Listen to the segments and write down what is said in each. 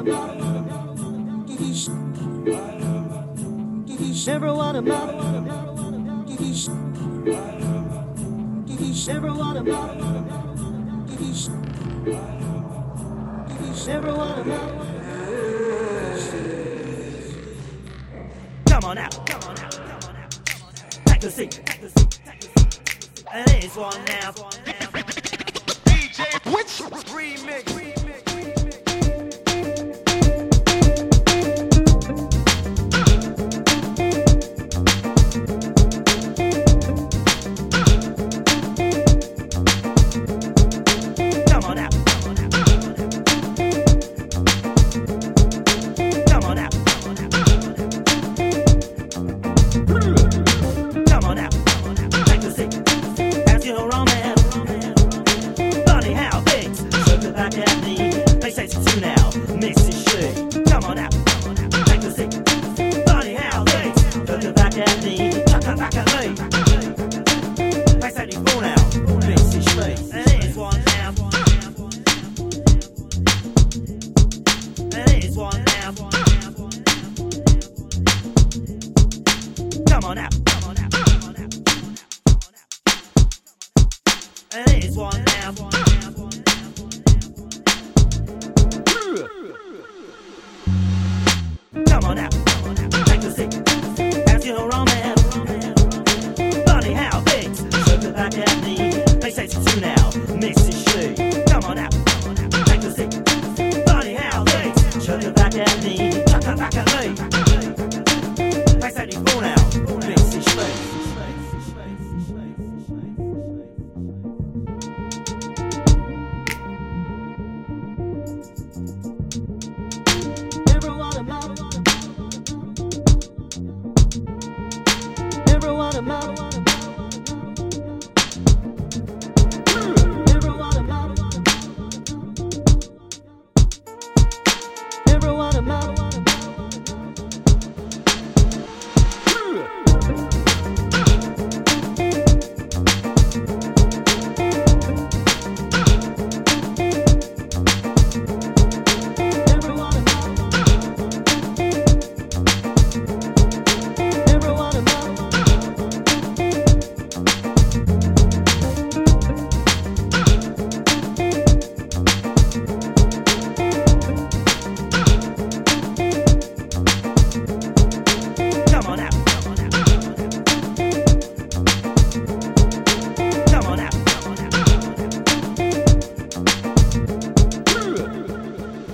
Never wanna know. Never wanna know. Never wanna know. Come on out, come on out, come on out, come on out. Take a seat, take a seat, take a seat. And this one now. DJ Which remix.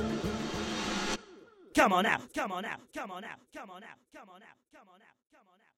Come on out, come on out, come on out, come on out, come on out, come on out, come on out.